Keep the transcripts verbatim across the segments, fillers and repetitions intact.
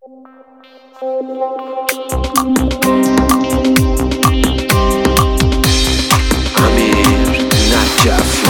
امیر نجفی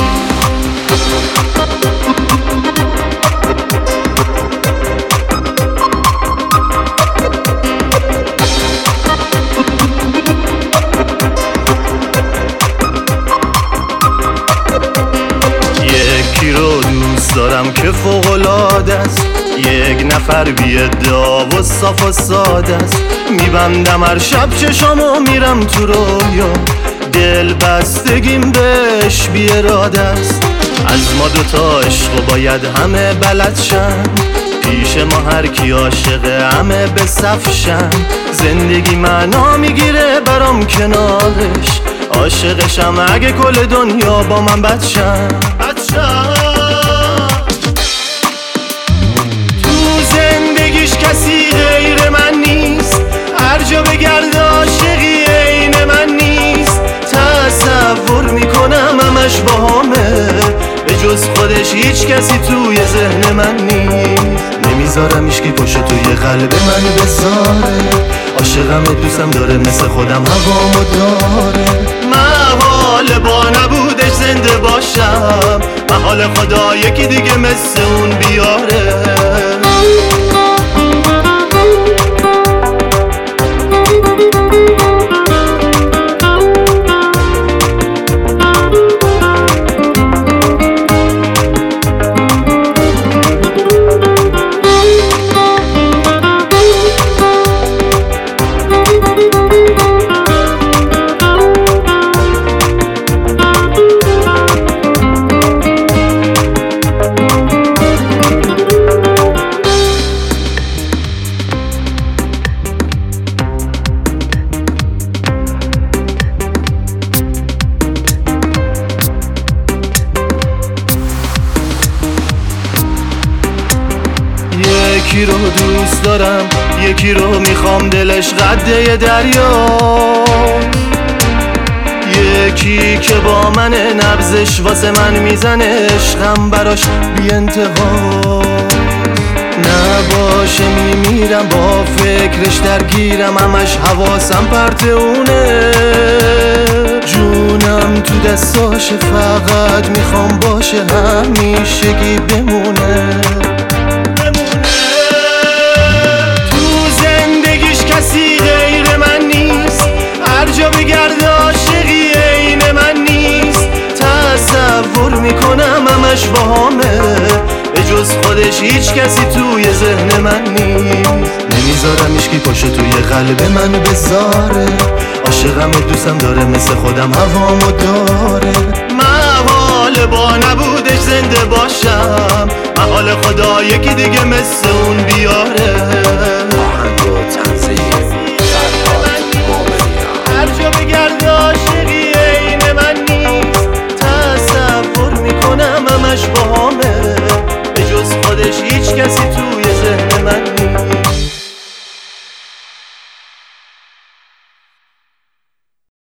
یکی رو دوست دارم که فوق‌العاده است، یک نفر بی ادعا و صاف و ساده است. میبندم هر شب چشامو میرم تو رویا، دل بستگیم بهش بی اراده است. از ما دوتا عشق باید همه بلد شن، پیش ما هر کی عاشقه همه به صف شن. زندگی معنا میگیره برام کنارش، عاشقشم اگه کل دنیا با من بد شن. تو زندگیش کسی غیر من نیست، هر جا بگرد عاشقی عین من نیست. تصور میکنم همش باهامه، به جز خودش هیچ کسی توی ذهن من نیست. نمیذارم هیچکی پشت توی قلب من بذاره، عاشقم دوستم داره مثل خودم هوامو داره. محال با نبودش زنده باشم، محال خدا یکی دیگه مثل اون بیاره. یکی رو دوست دارم، یکی رو میخوام دلش قده دریا، یکی که با من نبضش واسه من میزنه، عشقم براش بی انتها. نباشه میمیرم با فکرش درگیرم، همش حواسم پرت اونه. جونم تو دستاشه، فقط میخوام باشه همیشگی بمونه. کسی غیر من نیست، هر جا بگرد عاشقی عین من نیست. تصور میکنم همش باهامه، به جز خودش هیچ کسی توی ذهن من نیست. نمیذارم هیچکی پشت توی قلب من بذاره، عاشقم دوستم داره مثل خودم هوامو داره. محال با نبودش زنده باشم، محال خدا یکی دیگه مثل اون بیاره.